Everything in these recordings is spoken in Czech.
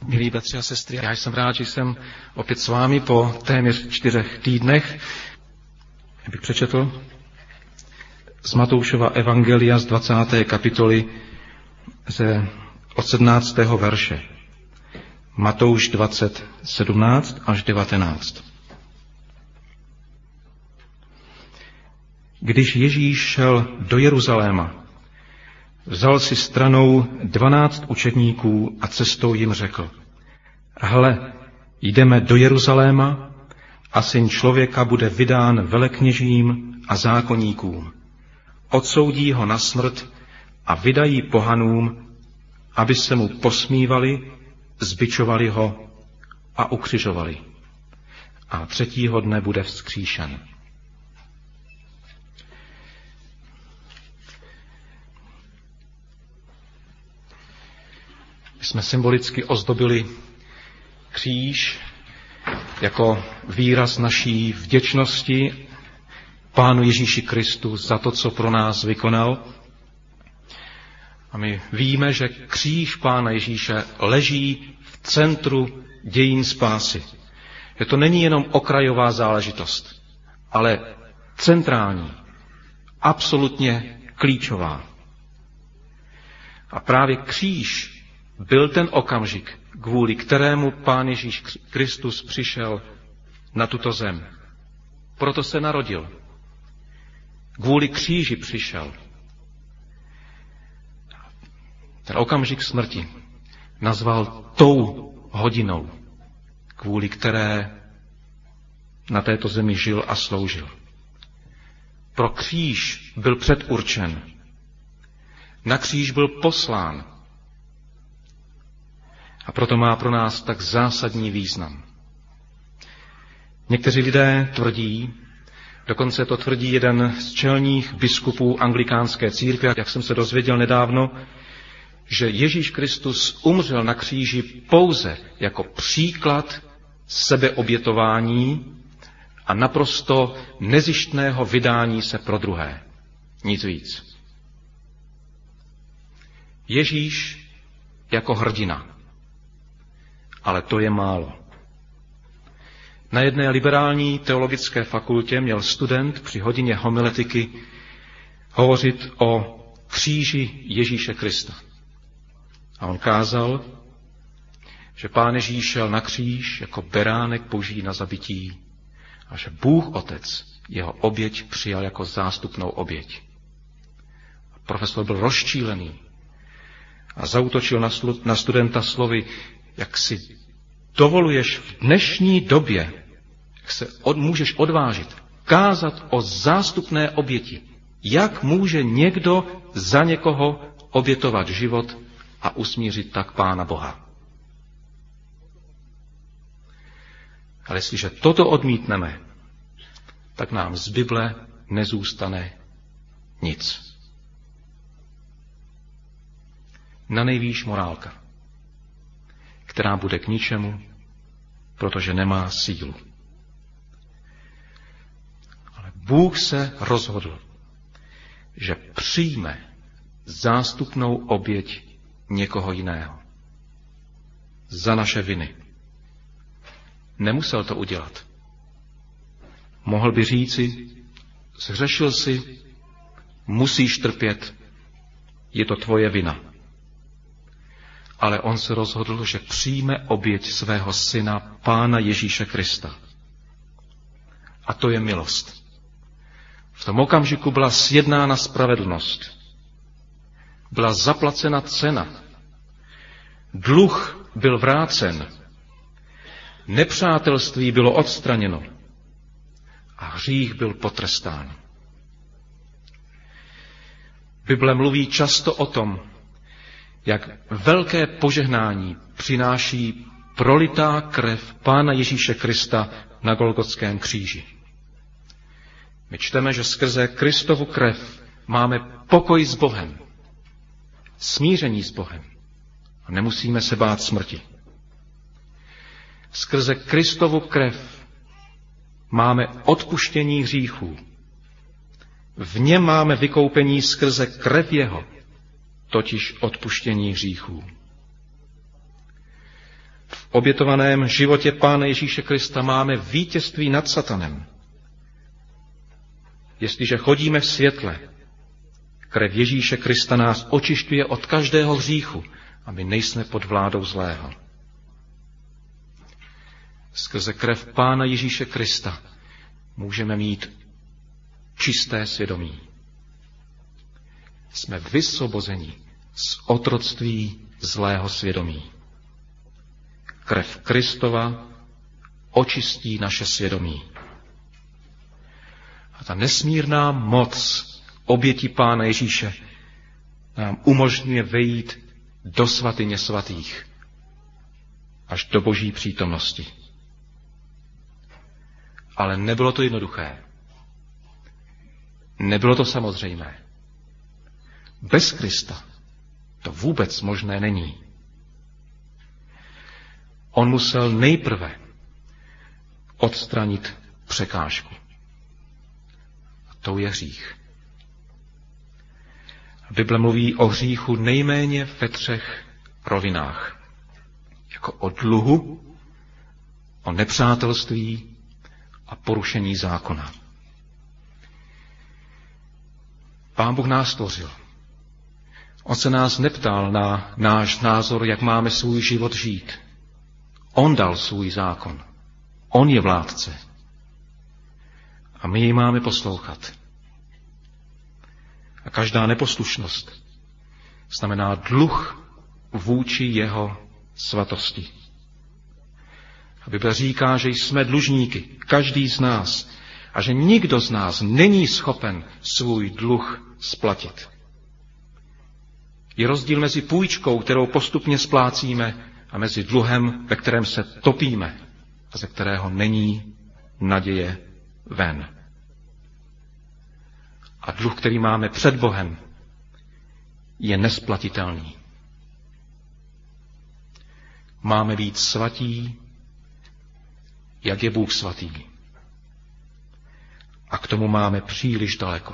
Milí bratři a sestry, já jsem rád, že jsem opět s vámi po téměř 4 týdnech. Já bych přečetl z Matoušova evangelia z 20. kapitoly od 17. verše. Matouš 20, 17 až 19. Když Ježíš šel do Jeruzaléma, vzal si stranou 12 učedníků a cestou jim řekl: Hle, jdeme do Jeruzaléma a Syn člověka bude vydán velekněžím a zákonníkům. Odsoudí ho na smrt a vydají pohanům, aby se mu posmívali, zbičovali ho a ukřižovali. A 3. dne bude vzkříšen. My jsme symbolicky ozdobili kříž jako výraz naší vděčnosti Pánu Ježíši Kristu za to, co pro nás vykonal. A my víme, že kříž Pána Ježíše leží v centru dějin spásy. Že to není jenom okrajová záležitost, ale centrální, absolutně klíčová. A právě kříž byl ten okamžik, kvůli kterému Pán Ježíš Kristus přišel na tuto zem. Proto se narodil. Kvůli kříži přišel. Ten okamžik smrti nazval tou hodinou, kvůli které na této zemi žil a sloužil. Pro kříž byl předurčen. Na kříž byl poslán. A proto má pro nás tak zásadní význam. Někteří lidé tvrdí, dokonce to tvrdí jeden z čelních biskupů anglikánské církve, jak jsem se dozvěděl nedávno, že Ježíš Kristus umřel na kříži pouze jako příklad sebeobětování a naprosto nezištného vydání se pro druhé. Nic víc. Ježíš jako hrdina. Ale to je málo. Na jedné liberální teologické fakultě měl student při hodině homiletiky hovořit o kříži Ježíše Krista. A on kázal, že Pán Ježíš šel na kříž jako beránek boží na zabití a že Bůh Otec jeho oběť přijal jako zástupnou oběť. A profesor byl rozčílený a zaútočil na studenta slovy: jak si dovoluješ v dnešní době, jak se můžeš odvážit, kázat o zástupné oběti. Jak může někdo za někoho obětovat život a usmířit tak Pána Boha? Ale jestliže toto odmítneme, tak nám z Bible nezůstane nic. Nanejvýš morálka, která bude k ničemu, protože nemá sílu. Ale Bůh se rozhodl, že přijme zástupnou oběť někoho jiného. Za naše viny. Nemusel to udělat. Mohl by říci: zhřešil si, musíš trpět, je to tvoje vina. Ale on se rozhodl, že přijme oběť svého syna, Pána Ježíše Krista. A to je milost. V tom okamžiku byla sjednána spravedlnost. Byla zaplacena cena. Dluh byl vrácen. Nepřátelství bylo odstraněno. A hřích byl potrestán. Bible mluví často o tom, jak velké požehnání přináší prolitá krev Pána Ježíše Krista na Golgotském kříži. My čteme, že skrze Kristovu krev máme pokoj s Bohem, smíření s Bohem a nemusíme se bát smrti. Skrze Kristovu krev máme odpuštění hříchů. V něm máme vykoupení skrze krev jeho, totiž odpuštění hříchů. obětovaném životě Pána Ježíše Krista máme vítězství nad satanem. Jestliže chodíme v světle, krev Ježíše Krista nás očišťuje od každého hříchu a my nejsme pod vládou zlého. Skrze krev Pána Ježíše Krista můžeme mít čisté svědomí. Jsme vysvobozeni z otroctví zlého svědomí. Krev Kristova očistí naše svědomí. A ta nesmírná moc oběti Pána Ježíše nám umožňuje vejít do svatyně svatých, až do Boží přítomnosti. Ale nebylo to jednoduché. Nebylo to samozřejmé. Bez Krista to vůbec možné není. On musel nejprve odstranit překážku. A tou je hřích. Bible mluví o hříchu nejméně ve 3 rovinách. Jako o dluhu, o nepřátelství a porušení zákona. Pán Bůh nás stvořil. On se nás neptal na náš názor, jak máme svůj život žít. On dal svůj zákon. On je vládce. A my jej máme poslouchat. A každá neposlušnost znamená dluh vůči jeho svatosti. A Bible říká, že jsme dlužníky, každý z nás, a že nikdo z nás není schopen svůj dluh splatit. Je rozdíl mezi půjčkou, kterou postupně splácíme, a mezi dluhem, ve kterém se topíme a ze kterého není naděje ven. A dluh, který máme před Bohem, je nesplatitelný. Máme být svatí, jak je Bůh svatý. A k tomu máme příliš daleko.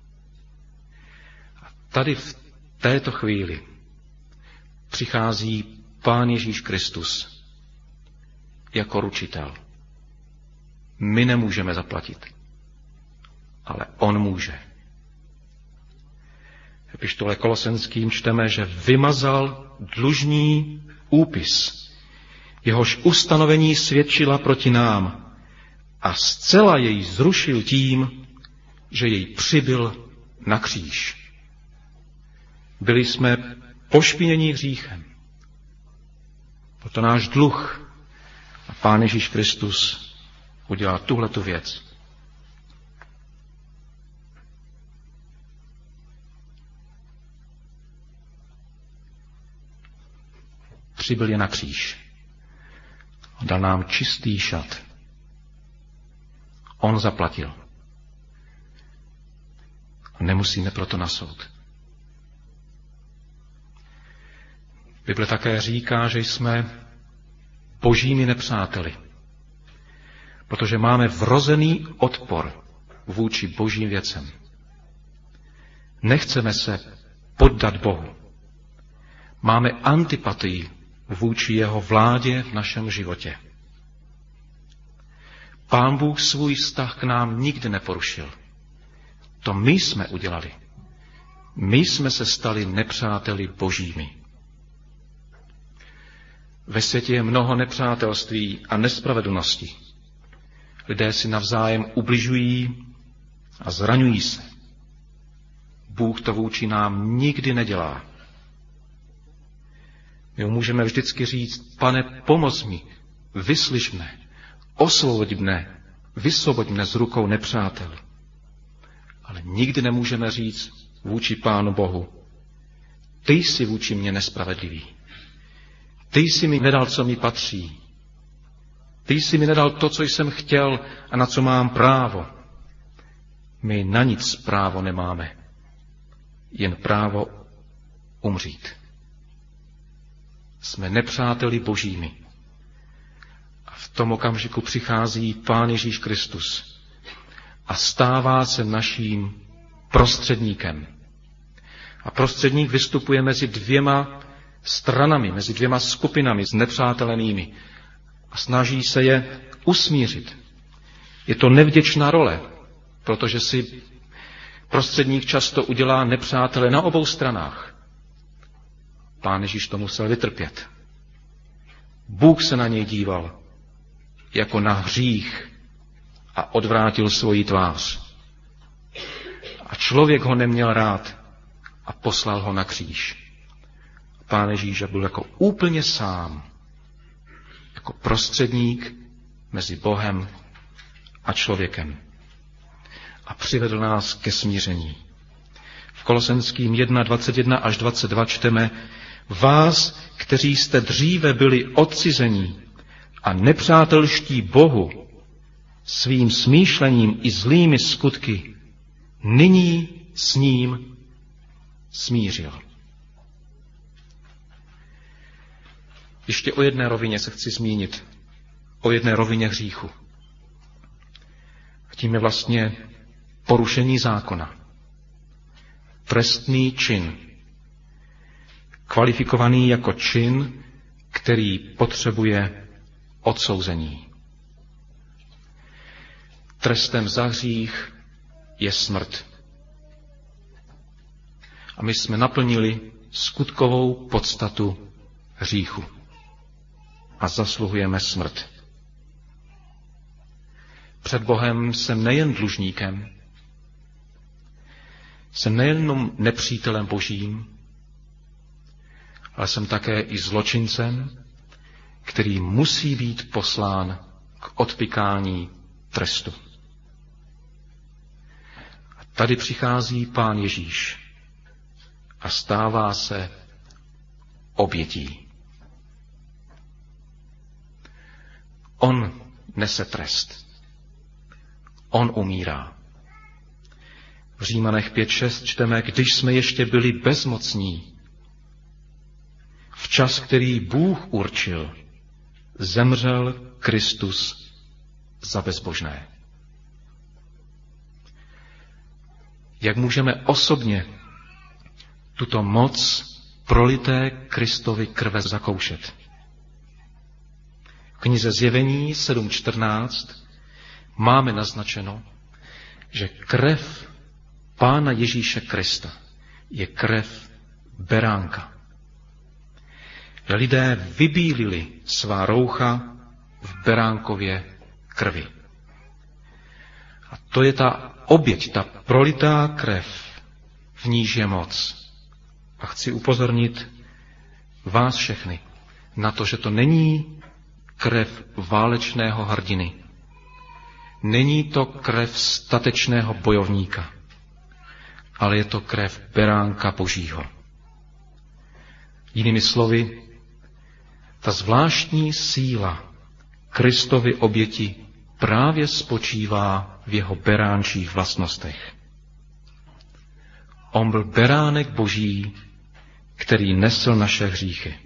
A tady v této chvíli přichází Pán Ježíš Kristus jako ručitel. My nemůžeme zaplatit, ale on může. V epištole Kolosenským čteme, že vymazal dlužný úpis, jehož ustanovení svědčila proti nám a zcela jej zrušil tím, že jej přibyl na kříž. Byli jsme pošpiněni hříchem. Proto náš dluh a Pán Ježíš Kristus udělal tuhletu věc. Přibyl je na kříž. Dal nám čistý šat. On zaplatil. A nemusíme proto na soud. Bible také říká, že jsme božími nepřáteli, protože máme vrozený odpor vůči božím věcem. Nechceme se poddat Bohu. Máme antipatii vůči jeho vládě v našem životě. Pán Bůh svůj vztah k nám nikdy neporušil. To my jsme udělali. My jsme se stali nepřáteli božími. Ve světě je mnoho nepřátelství a nespravedlnosti. Lidé si navzájem ubližují a zraňují se. Bůh to vůči nám nikdy nedělá. My můžeme vždycky říct: Pane, pomoz mi, vyslyš mne, osvoboď mne, vysvoboď mne z rukou nepřátel. Ale nikdy nemůžeme říct vůči Pánu Bohu: ty jsi vůči mně nespravedlivý. Ty jsi mi nedal, co mi patří. Ty jsi mi nedal to, co jsem chtěl a na co mám právo. My na nic právo nemáme, jen právo umřít. Jsme nepřáteli božími. A v tom okamžiku přichází Pán Ježíš Kristus a stává se naším prostředníkem. A prostředník vystupuje mezi dvěma stranami, mezi dvěma skupinami znepřátelenými a snaží se je usmířit. Je to nevděčná role, protože si prostředník často udělá nepřátele na obou stranách. Pán Ježíš to musel vytrpět. Bůh se na něj díval jako na hřích a odvrátil svoji tvář. A člověk ho neměl rád a poslal ho na kříž. Pán Ježíš byl jako úplně sám, jako prostředník mezi Bohem a člověkem. A přivedl nás ke smíření. V Kolosenským 1:21 až 22 čteme: Vás, kteří jste dříve byli odcizení a nepřátelští Bohu svým smýšlením i zlými skutky, nyní s ním smířil. Ještě o jedné rovině se chci zmínit. O jedné rovině hříchu. A tím je vlastně porušení zákona. Trestný čin. Kvalifikovaný jako čin, který potřebuje odsouzení. Trestem za hřích je smrt. A my jsme naplnili skutkovou podstatu hříchu. A zasluhujeme smrt. Před Bohem jsem nejen dlužníkem, jsem nejenom nepřítelem Božím, ale jsem také i zločincem, který musí být poslán k odpykání trestu. A tady přichází Pán Ježíš a stává se obětí. On nese trest. On umírá. V Římanech 5:6 čteme: Když jsme ještě byli bezmocní, v čas, který Bůh určil, zemřel Kristus za bezbožné. Jak můžeme osobně tuto moc prolité Kristovy krve zakoušet? V knize Zjevení 7:14 máme naznačeno, že krev Pána Ježíše Krista je krev beránka. Že lidé vybílili svá roucha v beránkově krvi. A to je ta oběť, ta prolitá krev, v níž je moc. A chci upozornit vás všechny na to, že to není krev válečného hrdiny. Není to krev statečného bojovníka, ale je to krev beránka Božího. Jinými slovy, ta zvláštní síla Kristovy oběti právě spočívá v jeho beránčích vlastnostech. On byl beránek Boží, který nesl naše hříchy.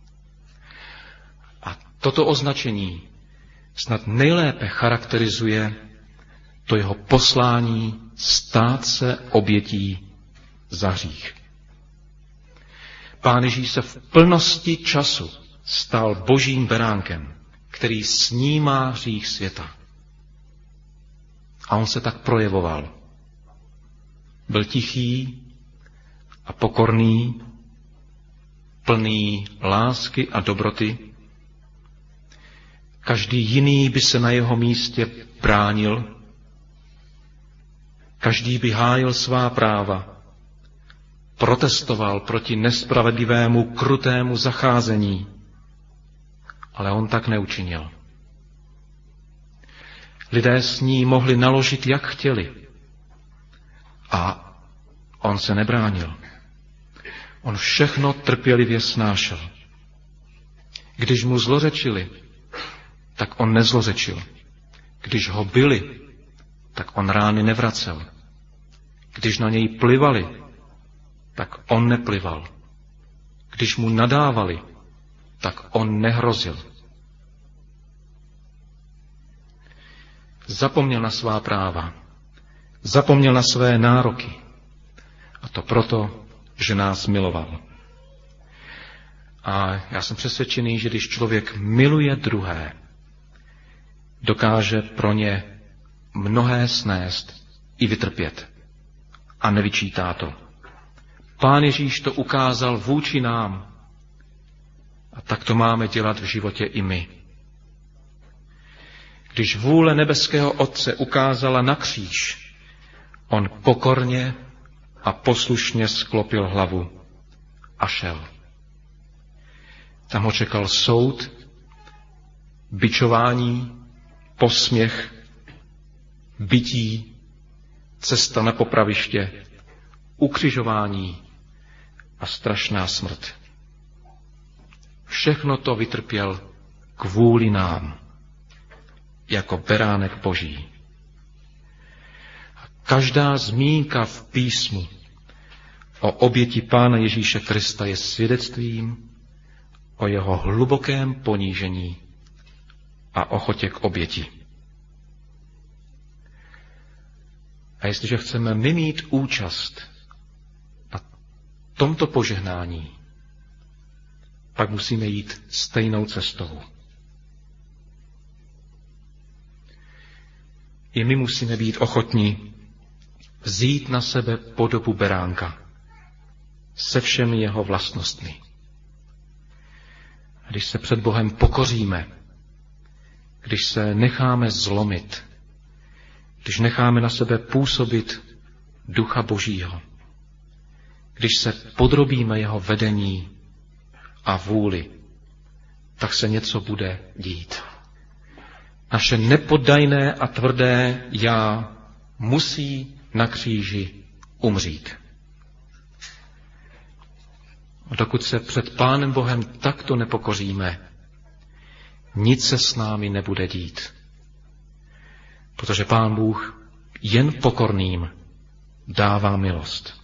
A toto označení snad nejlépe charakterizuje to jeho poslání stát se obětí za hřích. Pán Ježíš se v plnosti času stal Božím beránkem, který snímá hřích světa. A on se tak projevoval. Byl tichý a pokorný, plný lásky a dobroty. Každý jiný by se na jeho místě bránil, každý by hájil svá práva, protestoval proti nespravedlivému, krutému zacházení, ale on tak neučinil. Lidé s ní mohli naložit, jak chtěli, a on se nebránil. On všechno trpělivě snášel. Když mu zlořečili, tak on nezlořečil. Když ho bili, tak on rány nevracel. Když na něj plivali, tak on neplival. Když mu nadávali, tak on nehrozil. Zapomněl na svá práva. Zapomněl na své nároky. A to proto, že nás miloval. A já jsem přesvědčený, že když člověk miluje druhé, dokáže pro ně mnohé snést i vytrpět. A nevyčítá to. Pán Ježíš to ukázal vůči nám. A tak to máme dělat v životě i my. Když vůle nebeského Otce ukázala na kříž, on pokorně a poslušně sklopil hlavu a šel. Tam ho čekal soud, bičování, posměch, bití, cesta na popraviště, ukřižování a strašná smrt. Všechno to vytrpěl kvůli nám, jako beránek Boží. Každá zmínka v písmu o oběti Pána Ježíše Krista je svědectvím o jeho hlubokém ponížení a ochotě k oběti. A jestliže chceme my mít účast na tomto požehnání, pak musíme jít stejnou cestou. I my musíme být ochotní vzít na sebe podobu beránka se všemi jeho vlastnostmi. Když se před Bohem pokoříme, když se necháme zlomit, když necháme na sebe působit Ducha Božího, když se podrobíme jeho vedení a vůli, tak se něco bude dít. Naše nepoddajné a tvrdé já musí na kříži umřít. A dokud se před Pánem Bohem takto nepokoříme, nic se s námi nebude dít. Protože Pán Bůh jen pokorným dává milost.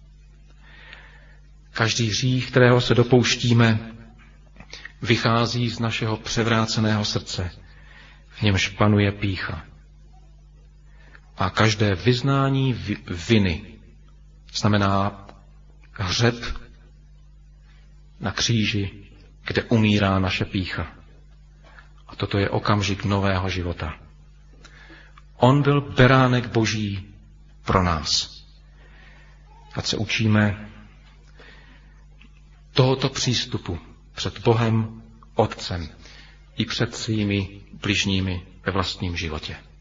Každý hřích, kterého se dopouštíme, vychází z našeho převráceného srdce, v němž panuje pýcha. A každé vyznání viny znamená hřeb na kříži, kde umírá naše pýcha. A toto je okamžik nového života. On byl beránek Boží pro nás. Ať se učíme tohoto přístupu před Bohem Otcem i před svými bližními ve vlastním životě.